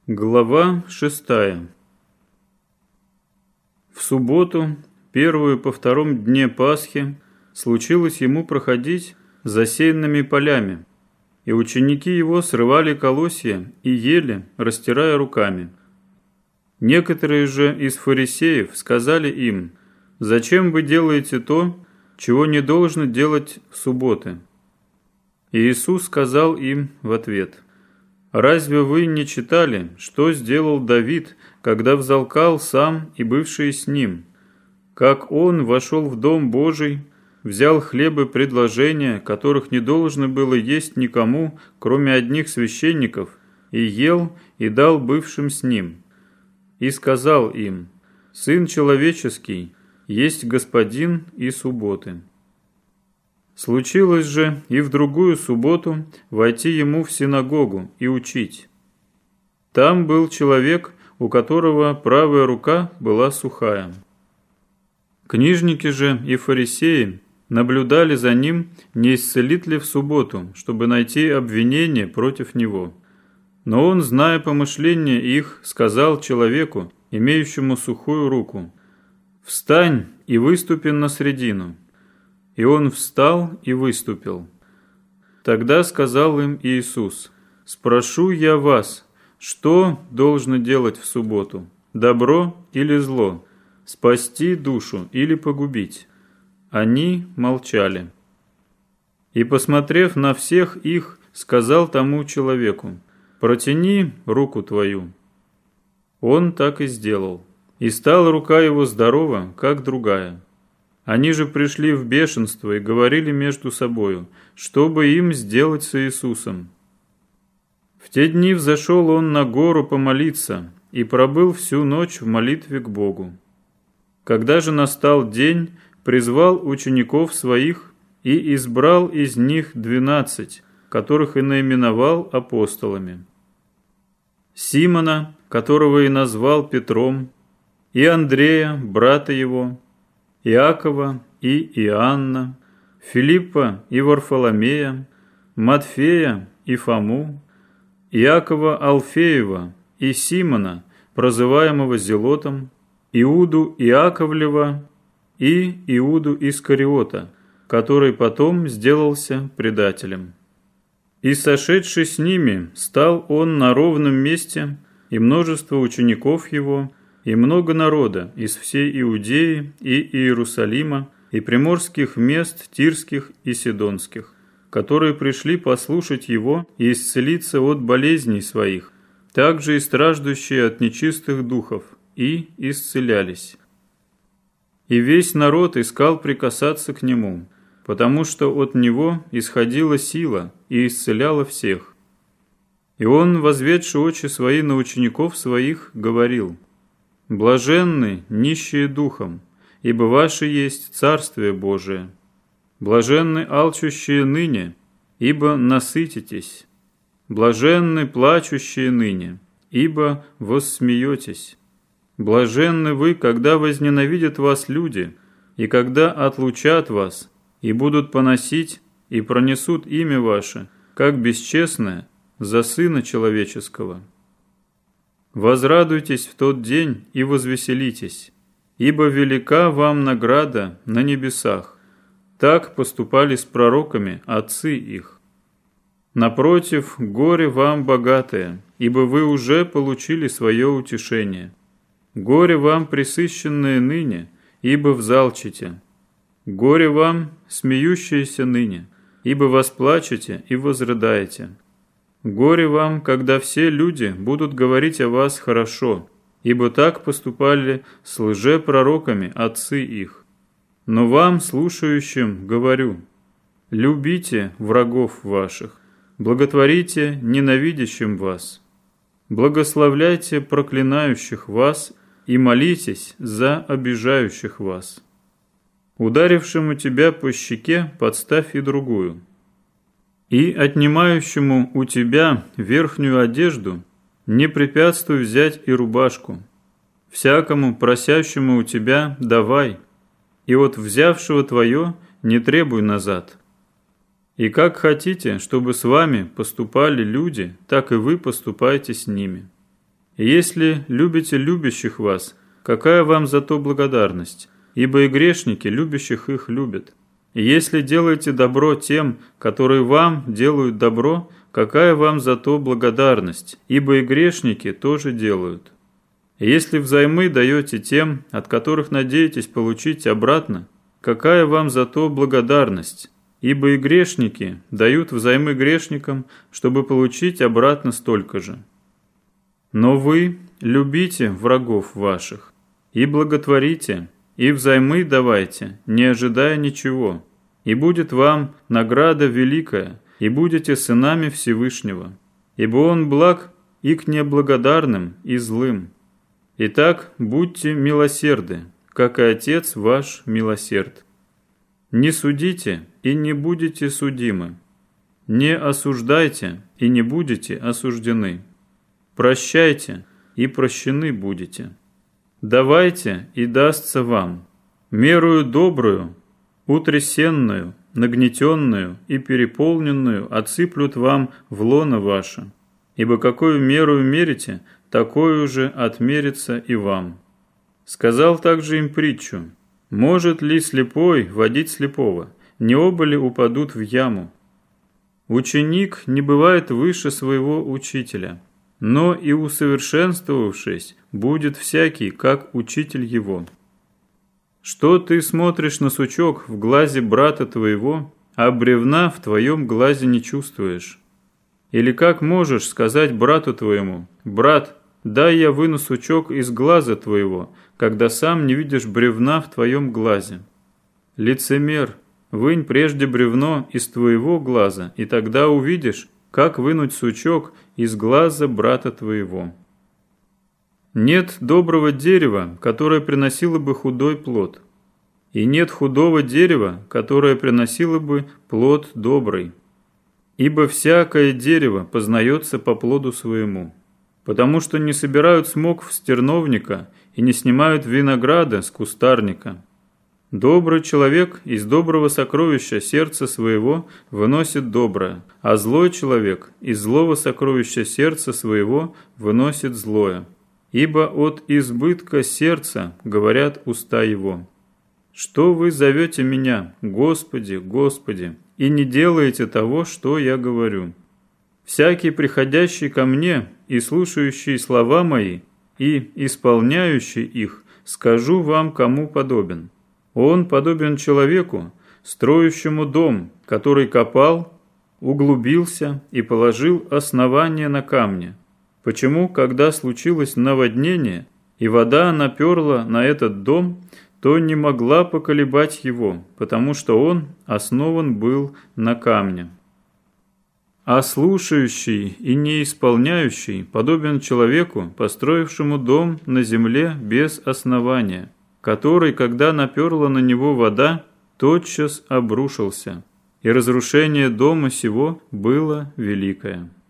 Глава 6. В субботу, первую по втором дне Пасхи, случилось ему проходить засеянными полями, и ученики его срывали колосья и ели, растирая руками. Некоторые же из фарисеев сказали им: «Зачем вы делаете то, чего не должно делать в субботы?» И Иисус сказал им в ответ: «Разве вы не читали, что сделал Давид, когда взалкал сам и бывшие с ним? Как он вошел в Дом Божий, взял хлебы предложения, которых не должно было есть никому, кроме одних священников, и ел, и дал бывшим с ним. И сказал им: Сын человеческий есть Господин и субботы». Случилось же и в другую субботу войти ему в синагогу и учить. Там был человек, у которого правая рука была сухая. Книжники же и фарисеи наблюдали за ним, не исцелит ли в субботу, чтобы найти обвинение против него. Но он, зная помышления их, сказал человеку, имеющему сухую руку: «Встань и выступи на средину». И он встал и выступил. Тогда сказал им Иисус: «Спрошу я вас, что должно делать в субботу, добро или зло, спасти душу или погубить?» Они молчали. И, посмотрев на всех их, сказал тому человеку: «Протяни руку твою». Он так и сделал, и стала рука его здорова, как другая. Они же пришли в бешенство и говорили между собою, что бы им сделать с Иисусом. В те дни взошел он на гору помолиться и пробыл всю ночь в молитве к Богу. Когда же настал день, призвал учеников своих и избрал из них 12, которых и наименовал апостолами: Симона, которого и назвал Петром, и Андрея, брата его, Иакова и Иоанна, Филиппа и Варфоломея, Матфея и Фому, Иакова Алфеева и Симона, прозываемого Зелотом, Иуду Иаковлева и Иуду Искариота, который потом сделался предателем. И, сошедший с ними, стал он на ровном месте, и множество учеников его, и много народа из всей Иудеи и Иерусалима, и приморских мест Тирских и Сидонских, которые пришли послушать его и исцелиться от болезней своих, также и страждущие от нечистых духов, и исцелялись. И весь народ искал прикасаться к нему, потому что от него исходила сила и исцеляла всех. И он, возведши очи свои на учеников своих, говорил: «Блаженны нищие духом, ибо ваше есть Царствие Божие. Блаженны алчущие ныне, ибо насытитесь. Блаженны плачущие ныне, ибо воссмеетесь. Блаженны вы, когда возненавидят вас люди, и когда отлучат вас, и будут поносить, и пронесут имя ваше, как бесчестное, за Сына Человеческого. Возрадуйтесь в тот день и возвеселитесь, ибо велика вам награда на небесах. Так поступали с пророками отцы их. Напротив, горе вам, богатые, ибо вы уже получили свое утешение. Горе вам, пресыщенные ныне, ибо взалчите. Горе вам, смеющиеся ныне, ибо восплачете и возрыдаете. Горе вам, когда все люди будут говорить о вас хорошо, ибо так поступали с лжепророками отцы их. Но вам, слушающим, говорю: любите врагов ваших, благотворите ненавидящим вас, благословляйте проклинающих вас и молитесь за обижающих вас. Ударившему тебя по щеке подставь и другую. И отнимающему у тебя верхнюю одежду не препятствуй взять и рубашку. Всякому просящему у тебя давай, и от взявшего твое не требуй назад. И как хотите, чтобы с вами поступали люди, так и вы поступайте с ними. И если любите любящих вас, какая вам за то благодарность? Ибо и грешники любящих их любят. И если делаете добро тем, которые вам делают добро, какая вам за то благодарность? Ибо и грешники тоже делают. И если взаймы даете тем, от которых надеетесь получить обратно, какая вам за то благодарность? Ибо и грешники дают взаймы грешникам, чтобы получить обратно столько же. Но вы любите врагов ваших, и благотворите, и взаймы давайте, не ожидая ничего, и будет вам награда великая, и будете сынами Всевышнего, ибо Он благ и к неблагодарным, и злым. Итак, будьте милосерды, как и Отец ваш милосерд. Не судите, и не будете судимы. Не осуждайте, и не будете осуждены. Прощайте, и прощены будете. Давайте, и дастся вам. Мерую добрую, утрясенную, нагнетенную и переполненную отсыплют вам в лоно ваше. Ибо какую меру мерите, такую же отмерится и вам. Сказал также им притчу: может ли слепой водить слепого? Не оба ли упадут в яму? Ученик не бывает выше своего учителя, но и усовершенствовавшись, будет всякий, как учитель его. Что ты смотришь на сучок в глазе брата твоего, а бревна в твоем глазе не чувствуешь? Или как можешь сказать брату твоему: брат, дай я выну сучок из глаза твоего, когда сам не видишь бревна в твоем глазе? Лицемер, вынь прежде бревно из твоего глаза, и тогда увидишь, как вынуть сучок из глаза брата твоего. Нет доброго дерева, которое приносило бы худой плод, и нет худого дерева, которое приносило бы плод добрый. Ибо всякое дерево познается по плоду своему, потому что не собирают смокв с терновника и не снимают винограда с кустарника. Добрый человек из доброго сокровища сердца своего выносит доброе, а злой человек из злого сокровища сердца своего выносит злое. Ибо от избытка сердца говорят уста его. Что вы зовете меня, Господи, Господи, и не делаете того, что я говорю? Всякий, приходящий ко мне и слушающий слова мои, и исполняющий их, скажу вам, кому подобен. Он подобен человеку, строящему дом, который копал, углубился и положил основание на камне. Почему, когда случилось наводнение, и вода наперла на этот дом, то не могла поколебать его, потому что он основан был на камне? А слушающий и не исполняющий подобен человеку, построившему дом на земле без основания, который, когда наперла на него вода, тотчас обрушился, и разрушение дома сего было великое.